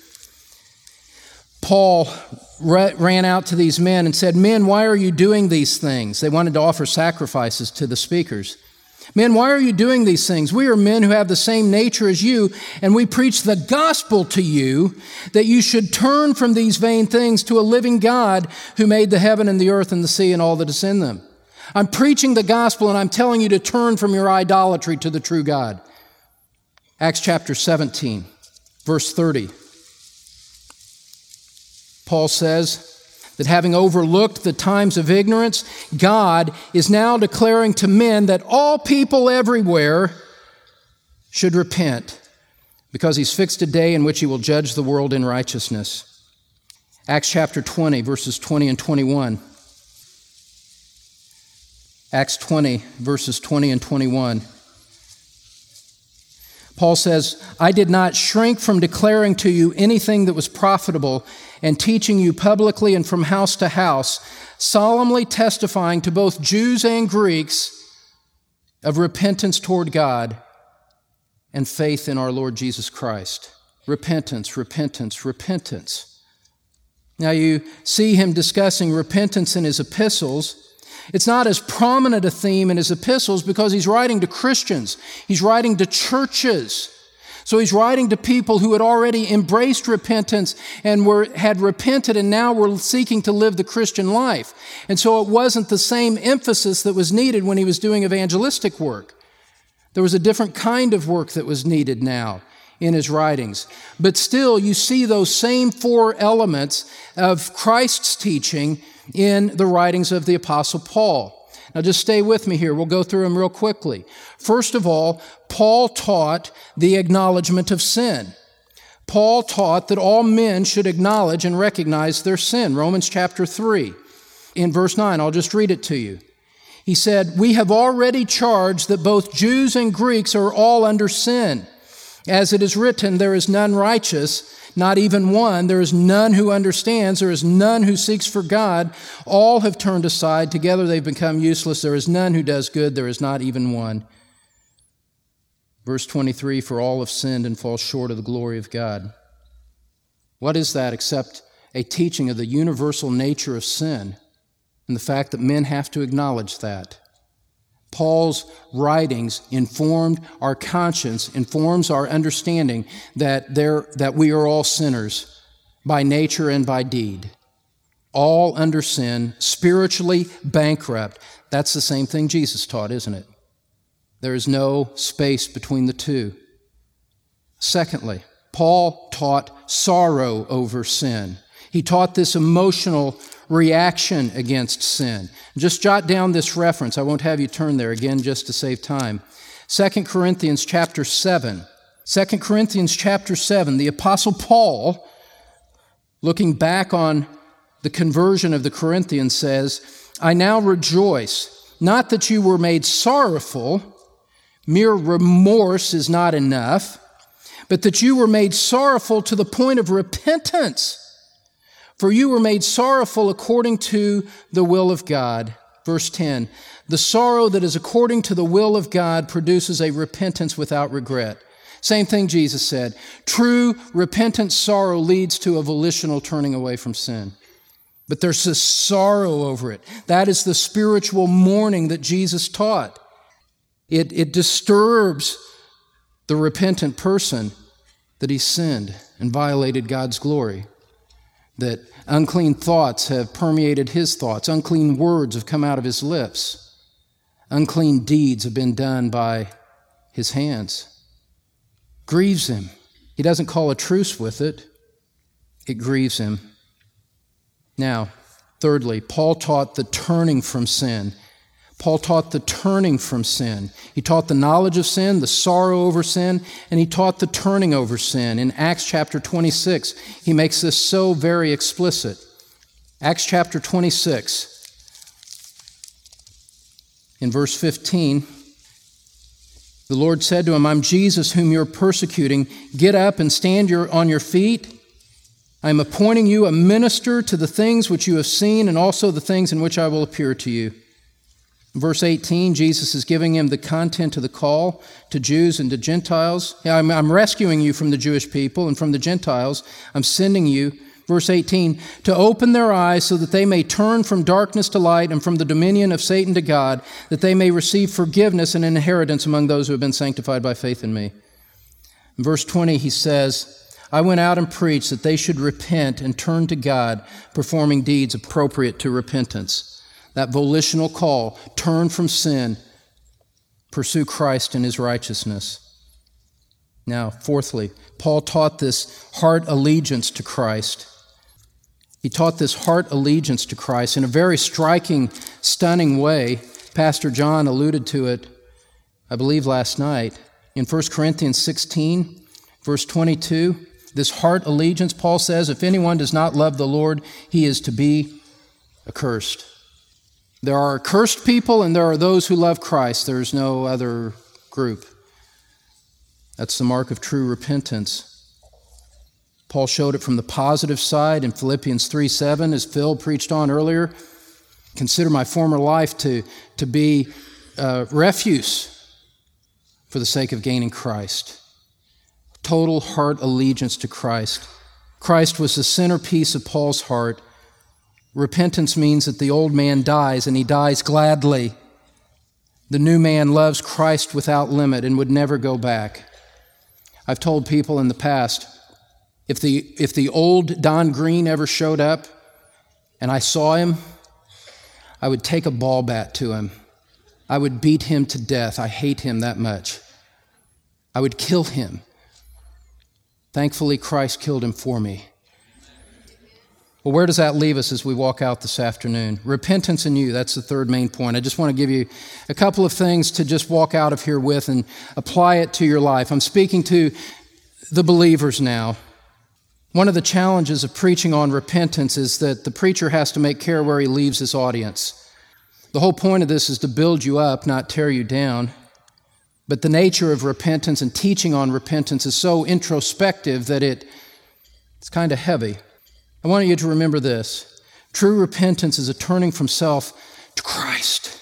Paul ran out to these men and said, "Men, why are you doing these things?" They wanted to offer sacrifices to the speakers. "Men, why are you doing these things? We are men who have the same nature as you, and we preach the gospel to you, that you should turn from these vain things to a living God who made the heaven and the earth and the sea and all that is in them." I'm preaching the gospel and I'm telling you to turn from your idolatry to the true God. Acts chapter 17, verse 30. Paul says that having overlooked the times of ignorance, God is now declaring to men that all people everywhere should repent, because He's fixed a day in which He will judge the world in righteousness. Acts chapter 20, verses 20 and 21. Acts 20, verses 20 and 21. Paul says, "I did not shrink from declaring to you anything that was profitable and teaching you publicly and from house to house, solemnly testifying to both Jews and Greeks of repentance toward God and faith in our Lord Jesus Christ." Repentance, repentance, repentance. Now you see him discussing repentance in his epistles. It's not as prominent a theme in his epistles because he's writing to Christians. He's writing to churches. So he's writing to people who had already embraced repentance and had repented and now were seeking to live the Christian life. And so it wasn't the same emphasis that was needed when he was doing evangelistic work. There was a different kind of work that was needed now in his writings. But still, you see those same four elements of Christ's teaching in the writings of the Apostle Paul. Now just stay with me here. We'll go through them real quickly. First of all, Paul taught the acknowledgement of sin. Paul taught that all men should acknowledge and recognize their sin. Romans chapter 3, in verse 9, I'll just read it to you. He said, "We have already charged that both Jews and Greeks are all under sin. As it is written, there is none righteous, not even one. There is none who understands. There is none who seeks for God. All have turned aside. Together they've become useless. There is none who does good. There is not even one." Verse 23, "For all have sinned and fall short of the glory of God." What is that except a teaching of the universal nature of sin and the fact that men have to acknowledge that? Paul's writings informed our conscience, informs our understanding that we are all sinners by nature and by deed. All under sin, spiritually bankrupt. That's the same thing Jesus taught, isn't it? There is no space between the two. Secondly, Paul taught sorrow over sin. He taught this emotional reaction against sin. Just jot down this reference. I won't have you turn there again just to save time. 2 Corinthians chapter 7. 2 Corinthians chapter 7, the Apostle Paul, looking back on the conversion of the Corinthians, says, I now rejoice, not that you were made sorrowful, mere remorse is not enough, but that you were made sorrowful to the point of repentance. For you were made sorrowful according to the will of God. Verse 10, the sorrow that is according to the will of God produces a repentance without regret. Same thing Jesus said. True repentant sorrow leads to a volitional turning away from sin. But there's this sorrow over it. That is the spiritual mourning that Jesus taught. It disturbs the repentant person that he sinned and violated God's glory, that unclean thoughts have permeated his thoughts, unclean words have come out of his lips, unclean deeds have been done by his hands. Grieves him. He doesn't call a truce with it. It grieves him. Now, thirdly, Paul taught the turning from sin. Paul taught the turning from sin. He taught the knowledge of sin, the sorrow over sin, and he taught the turning over sin. In Acts chapter 26, he makes this so very explicit. Acts chapter 26, in verse 15, the Lord said to him, I'm Jesus whom you're persecuting. Get up and stand on your feet. I am appointing you a minister to the things which you have seen and also the things in which I will appear to you. Verse 18, Jesus is giving him the content of the call to Jews and to Gentiles. I'm rescuing you from the Jewish people and from the Gentiles. I'm sending you, verse 18, to open their eyes so that they may turn from darkness to light and from the dominion of Satan to God, that they may receive forgiveness and inheritance among those who have been sanctified by faith in me. In verse 20, he says, I went out and preached that they should repent and turn to God, performing deeds appropriate to repentance. That volitional call, turn from sin, pursue Christ and his righteousness. Now, fourthly, Paul taught this heart allegiance to Christ. He taught this heart allegiance to Christ in a very striking, stunning way. Pastor John alluded to it, I believe, last night. In 1 Corinthians 16, verse 22, this heart allegiance, Paul says, if anyone does not love the Lord, he is to be accursed. There are accursed people and there are those who love Christ. There's no other group. That's the mark of true repentance. Paul showed it from the positive side in Philippians 3:7, as Phil preached on earlier. Consider my former life to be refuse for the sake of gaining Christ. Total heart allegiance to Christ. Christ was the centerpiece of Paul's heart. Repentance means that the old man dies, and he dies gladly. The new man loves Christ without limit and would never go back. I've told people in the past, if the old Don Green ever showed up and I saw him, I would take a ball bat to him. I would beat him to death. I hate him that much. I would kill him. Thankfully, Christ killed him for me. Well, where does that leave us as we walk out this afternoon? Repentance in you, that's the third main point. I just want to give you a couple of things to just walk out of here with and apply it to your life. I'm speaking to the believers now. One of the challenges of preaching on repentance is that the preacher has to make care where he leaves his audience. The whole point of this is to build you up, not tear you down. But the nature of repentance and teaching on repentance is so introspective that it's kind of heavy. I want you to remember this. True repentance is a turning from self to Christ.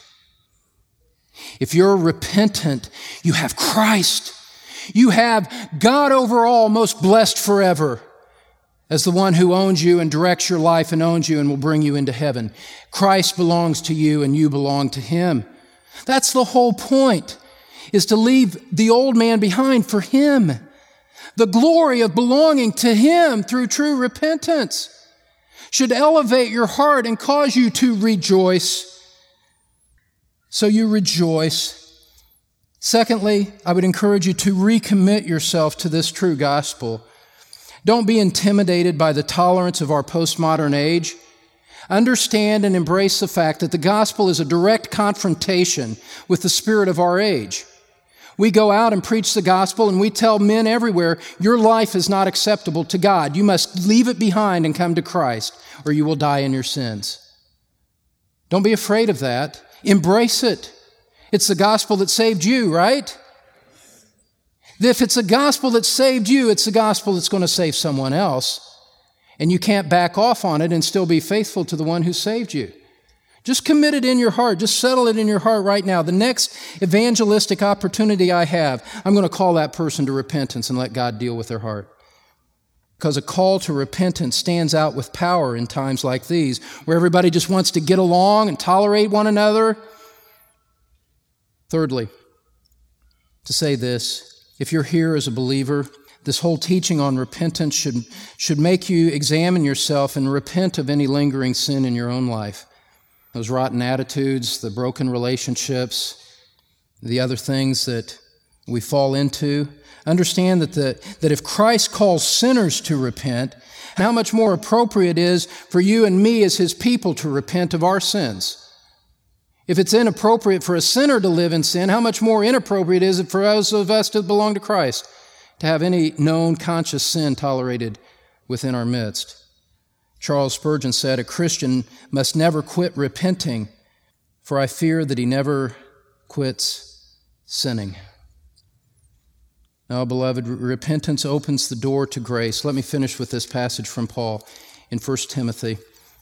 If you're repentant, you have Christ. You have God over all, most blessed forever, as the one who owns you and directs your life and owns you and will bring you into heaven. Christ belongs to you and you belong to him. That's the whole point, is to leave the old man behind for him. The glory of belonging to him through true repentance should elevate your heart and cause you to rejoice. So you rejoice Secondly, I would encourage you to recommit yourself to this true gospel. Don't be intimidated by the tolerance of our postmodern age. Understand and embrace the fact that the gospel is a direct confrontation with the spirit of our age. We go out and preach the gospel and we tell men everywhere, your life is not acceptable to God. You must leave it behind and come to Christ, or you will die in your sins. Don't be afraid of that. Embrace it. It's the gospel that saved you, right? If it's a gospel that saved you, it's the gospel that's going to save someone else. And you can't back off on it and still be faithful to the one who saved you. Just commit it in your heart. Just settle it in your heart right now. The next evangelistic opportunity I have, I'm going to call that person to repentance and let God deal with their heart. Because a call to repentance stands out with power in times like these, where everybody just wants to get along and tolerate one another. Thirdly, to say this, if you're here as a believer, this whole teaching on repentance should make you examine yourself and repent of any lingering sin in your own life. Those rotten attitudes, the broken relationships, the other things that we fall into. Understand that if Christ calls sinners to repent, how much more appropriate it is for you and me as His people to repent of our sins. If it's inappropriate for a sinner to live in sin, how much more inappropriate is it for those of us that belong to Christ to have any known conscious sin tolerated within our midst? Charles Spurgeon said, "A Christian must never quit repenting, for I fear that he never quits sinning." Now, beloved, repentance opens the door to grace. Let me finish with this passage from Paul in 1 Timothy.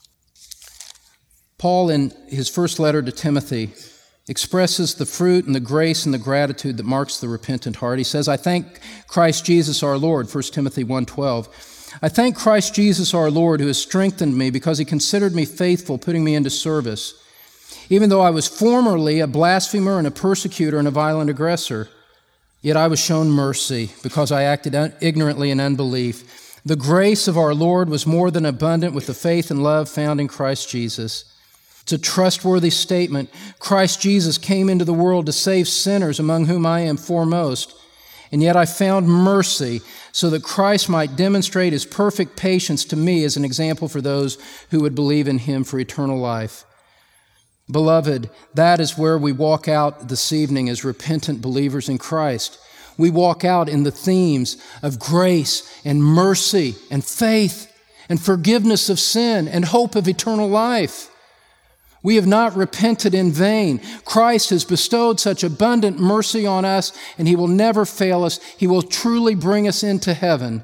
Paul, in his first letter to Timothy, expresses the fruit and the grace and the gratitude that marks the repentant heart. He says, "I thank Christ Jesus our Lord," 1 Timothy 1:12. "I thank Christ Jesus our Lord, who has strengthened me because He considered me faithful, putting me into service. Even though I was formerly a blasphemer and a persecutor and a violent aggressor, yet I was shown mercy because I acted ignorantly in unbelief. The grace of our Lord was more than abundant with the faith and love found in Christ Jesus." It's a trustworthy statement. Christ Jesus came into the world to save sinners, among whom I am foremost. And yet I found mercy so that Christ might demonstrate His perfect patience to me as an example for those who would believe in Him for eternal life. Beloved, that is where we walk out this evening as repentant believers in Christ. We walk out in the themes of grace and mercy and faith and forgiveness of sin and hope of eternal life. We have not repented in vain. Christ has bestowed such abundant mercy on us, and He will never fail us. He will truly bring us into heaven.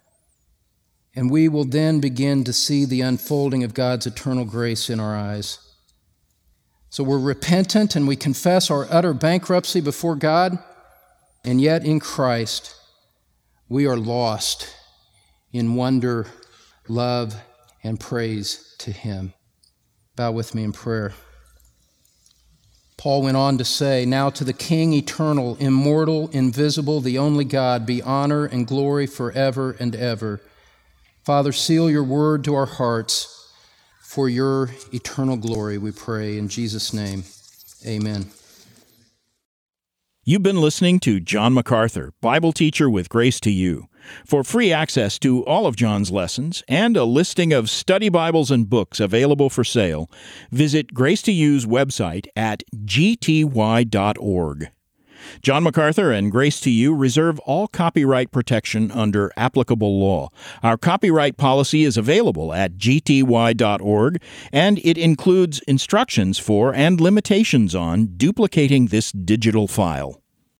And we will then begin to see the unfolding of God's eternal grace in our eyes. So we're repentant and we confess our utter bankruptcy before God, and yet in Christ we are lost in wonder, love, and praise to Him. Bow with me in prayer. Paul went on to say, "Now to the King eternal, immortal, invisible, the only God, be honor and glory forever and ever." Father, seal your word to our hearts for your eternal glory, we pray. In Jesus' name, amen. You've been listening to John MacArthur, Bible teacher with Grace to You. For free access to all of John's lessons and a listing of study Bibles and books available for sale, visit Grace to You's website at gty.org. John MacArthur and Grace to You reserve all copyright protection under applicable law. Our copyright policy is available at gty.org, and it includes instructions for and limitations on duplicating this digital file.